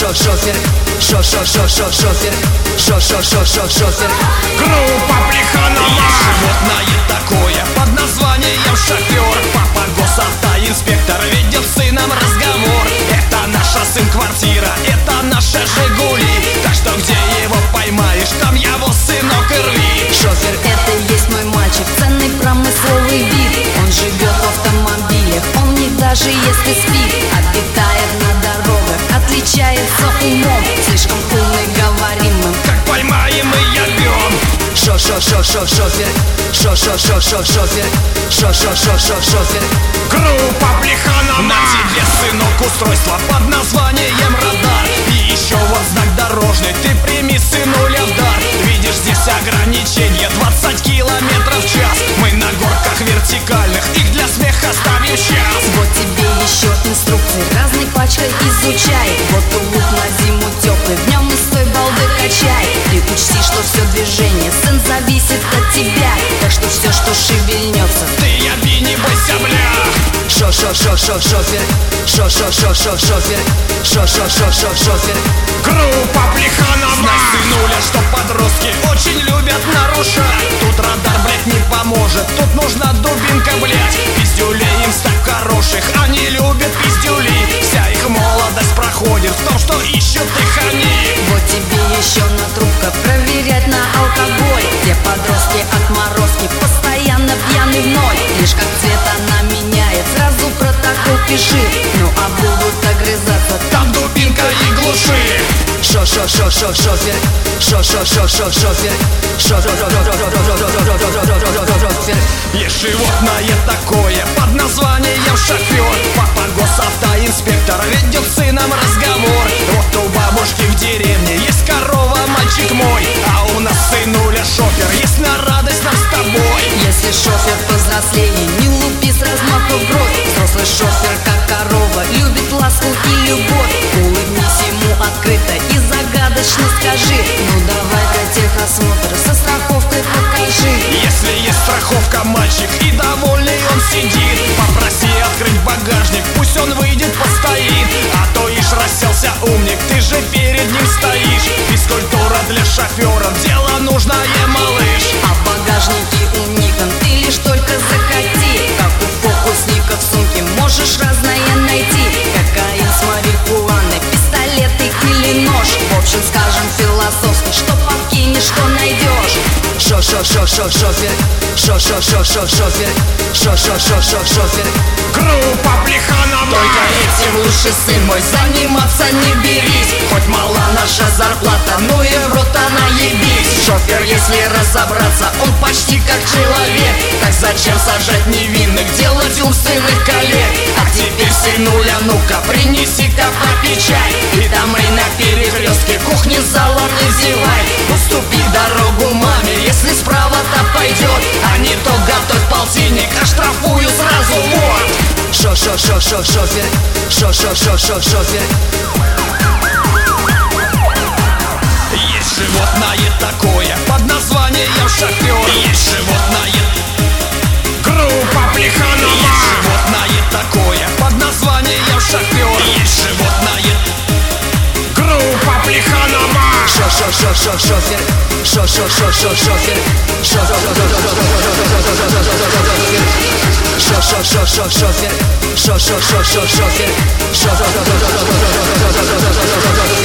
шофер, шофер. Группа Плеханова. Есть животное такое под названием шофер. Папа госавтоинспектор ведет с сыном разговор. Это наша сын-квартира, это наша Жигули. Так что где его поймаешь, там его сынок и рви. Шофер, это есть мой мальчик, ценный промысловый вид. Он живет в автомобилях, он не даже если спит. Обитает на дорогах, отличается умом. Слишком умный, говорим им, как поймаем и ябем. Шофер. Группа Плеханова. На тебе, сынок, устройство под названием радар. И еще вот знак дорожный, ты прими, сынуля, в дар. Видишь, здесь ограничение 20 километров в час. Мы на горках вертикальных, их для смеха ставим сейчас. вот тебе еще инструкции, разной пачкой изучай. Вот улуп на зиму теплый, в нем из той балды качай. Ты учти, что все движение, сын, зависит от тебя. Так что все, что шевельнется, ты яби, не бойся, бля. Шофер. Группа Плеханова. Знай, сынуля, что подростки очень любят нарушать. Тут радар, блять, не поможет, тут нужна дубинка, блять. Пиздюлей им ставь хороших, они любят пиздюлей. Вся их молодость проходит в том, что ищут их они. вот тебе еще на трубка, проверять на алкоголь. Те подростки отморозки, постоянно пьяны в ноль. Лишь как цвет она меняет, сразу протокол пиши. Ну а будут огрызаться, Там дубинка и глуши. Шофер. Есть животное такое под названием шофер. Папа госавтоинспектор ведет с сыном разговор. Вот у бабушки в деревне есть корова, мальчик мой. А у нас сынуля шофер, есть на радость нам с тобой. если шофер повзрослее, не лупи с размаху в рот. Взрослый шофер, как корова, любит ласку и любовь. Улыбнись ему открыто и загадочно скажи: ну давай-ка техосмотр со страховкой покажи. Если есть страховка, мальчик, и довольный он сидит, попроси открыть багажник, пусть он выйдет, постоит. А то ишь расселся умник, ты же перед ним стоишь. Физкультура для шоферов, дело нужное, малыш. А в багажнике у Никон ты лишь только захоти. Как у фокусника в сумке можешь разное найти. Кокаин с марихуаной, пистолеты или нож. В общем, скажем философски, что подкинешь, что найдешь. Шофер. Группа Плеханова. Только этим лучше, сын мой, заниматься не берись. Хоть мала наша зарплата, ну и в рот она ебись. Шофер, если разобраться, он почти как человек. Так зачем сажать невинных, делать умственных коллег? А теперь, сынуля, ну-ка, принеси-ка попить чай. И домой на перекрестке кухни залом не зевай. Уступи дорогу маме, если справа-то пойдет. А не то готовь полтинник, оштрафую сразу, вот. Шофер. Есть животное такое под названием шофер. Есть животное. Группа Плеханова. Есть животное такое под названием шофер. Есть животное. Группа Плеханова. Шофер.